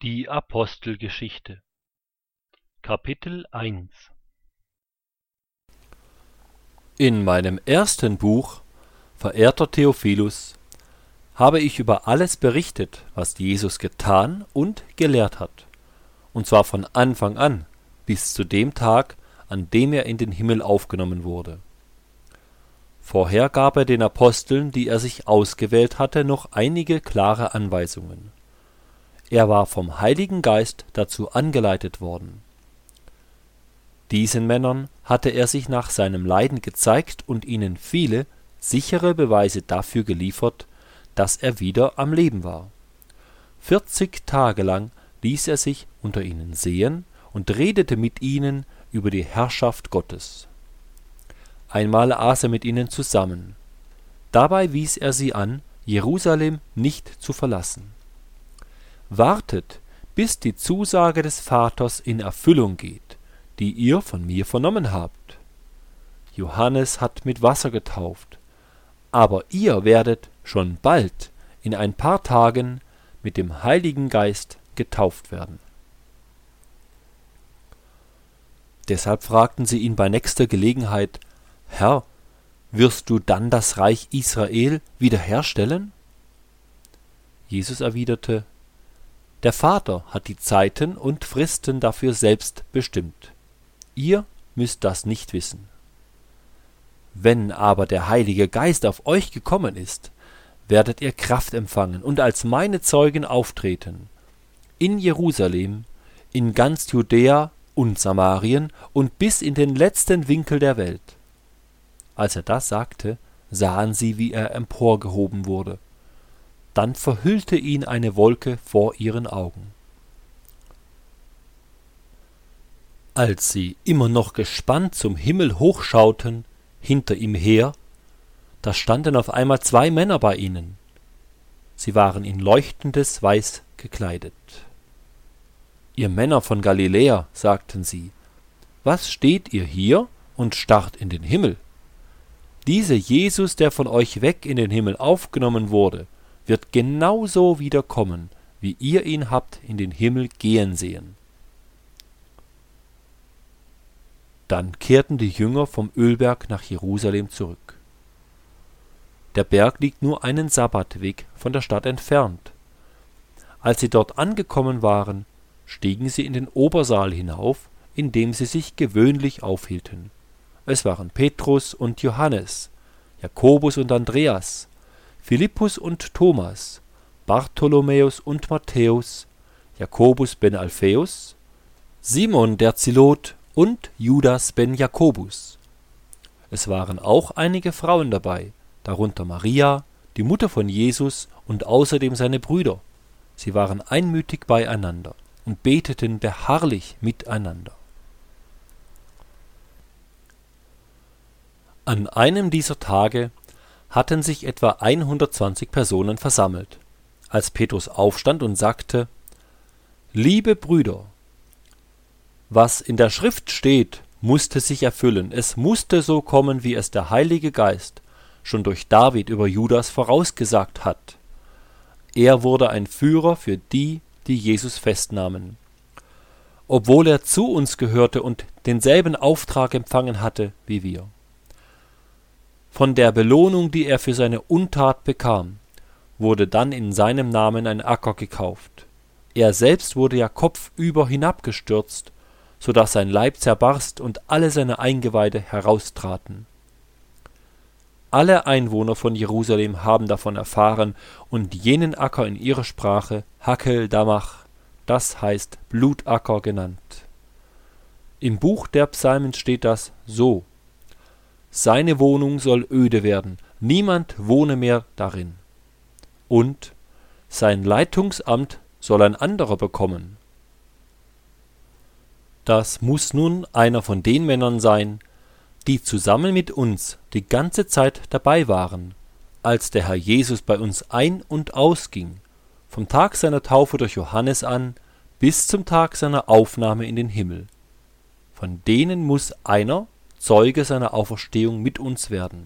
Die Apostelgeschichte Kapitel 1 In meinem ersten Buch, verehrter Theophilus, habe ich über alles berichtet, was Jesus getan und gelehrt hat, und zwar von Anfang an bis zu dem Tag, an dem er in den Himmel aufgenommen wurde. Vorher gab er den Aposteln, die er sich ausgewählt hatte, noch einige klare Anweisungen. Er war vom Heiligen Geist dazu angeleitet worden. Diesen Männern hatte er sich nach seinem Leiden gezeigt und ihnen viele sichere Beweise dafür geliefert, dass er wieder am Leben war. 40 Tage lang ließ er sich unter ihnen sehen und redete mit ihnen über die Herrschaft Gottes. Einmal aß er mit ihnen zusammen. Dabei wies er sie an, Jerusalem nicht zu verlassen. Wartet, bis die Zusage des Vaters in Erfüllung geht, die ihr von mir vernommen habt. Johannes hat mit Wasser getauft, aber ihr werdet schon bald, in ein paar Tagen, mit dem Heiligen Geist getauft werden. Deshalb fragten sie ihn bei nächster Gelegenheit: Herr, wirst du dann das Reich Israel wiederherstellen? Jesus erwiderte: Der Vater hat die Zeiten und Fristen dafür selbst bestimmt. Ihr müsst das nicht wissen. Wenn aber der Heilige Geist auf euch gekommen ist, werdet ihr Kraft empfangen und als meine Zeugen auftreten. In Jerusalem, in ganz Judäa und Samarien und bis in den letzten Winkel der Welt. Als er das sagte, sahen sie, wie er emporgehoben wurde. Dann verhüllte ihn eine Wolke vor ihren Augen. Als sie immer noch gespannt zum Himmel hochschauten, hinter ihm her, da standen auf einmal 2 Männer bei ihnen. Sie waren in leuchtendes Weiß gekleidet. »Ihr Männer von Galiläa«, sagten sie, »was steht ihr hier und starrt in den Himmel? Dieser Jesus, der von euch weg in den Himmel aufgenommen wurde, wird genauso wiederkommen, wie ihr ihn habt in den Himmel gehen sehen.« Dann kehrten die Jünger vom Ölberg nach Jerusalem zurück. Der Berg liegt nur einen Sabbatweg von der Stadt entfernt. Als sie dort angekommen waren, stiegen sie in den Obersaal hinauf, in dem sie sich gewöhnlich aufhielten. Es waren Petrus und Johannes, Jakobus und Andreas, Philippus und Thomas, Bartholomäus und Matthäus, Jakobus ben Alphaeus, Simon der Zelot und Judas ben Jakobus. Es waren auch einige Frauen dabei, darunter Maria, die Mutter von Jesus, und außerdem seine Brüder. Sie waren einmütig beieinander und beteten beharrlich miteinander. An einem dieser Tage hatten sich etwa 120 Personen versammelt, als Petrus aufstand und sagte: »Liebe Brüder, was in der Schrift steht, musste sich erfüllen. Es musste so kommen, wie es der Heilige Geist schon durch David über Judas vorausgesagt hat. Er wurde ein Führer für die, die Jesus festnahmen. Obwohl er zu uns gehörte und denselben Auftrag empfangen hatte wie wir. Von der Belohnung, die er für seine Untat bekam, wurde dann in seinem Namen ein Acker gekauft. Er selbst wurde ja kopfüber hinabgestürzt, so dass sein Leib zerbarst und alle seine Eingeweide heraustraten. Alle Einwohner von Jerusalem haben davon erfahren und jenen Acker in ihrer Sprache Hakel Damach, das heißt Blutacker, genannt. Im Buch der Psalmen steht das so: Seine Wohnung soll öde werden, niemand wohne mehr darin. Und sein Leitungsamt soll ein anderer bekommen. Das muss nun einer von den Männern sein, die zusammen mit uns die ganze Zeit dabei waren, als der Herr Jesus bei uns ein- und ausging, vom Tag seiner Taufe durch Johannes an bis zum Tag seiner Aufnahme in den Himmel. Von denen muss einer Zeuge seiner Auferstehung mit uns werden.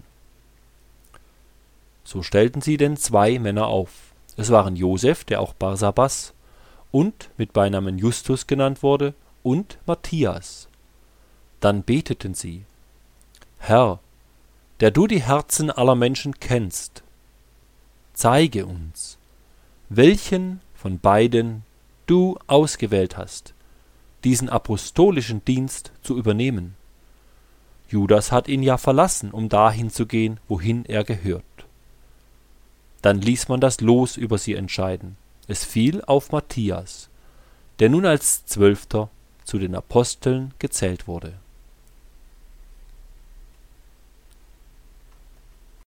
So stellten sie denn 2 Männer auf. Es waren Josef, der auch Barsabas, und mit Beinamen Justus genannt wurde, und Matthias. Dann beteten sie: Herr, der du die Herzen aller Menschen kennst, zeige uns, welchen von beiden du ausgewählt hast, diesen apostolischen Dienst zu übernehmen. Judas hat ihn ja verlassen, um dahin zu gehen, wohin er gehört. Dann ließ man das Los über sie entscheiden. Es fiel auf Matthias, der nun als 12. zu den Aposteln gezählt wurde.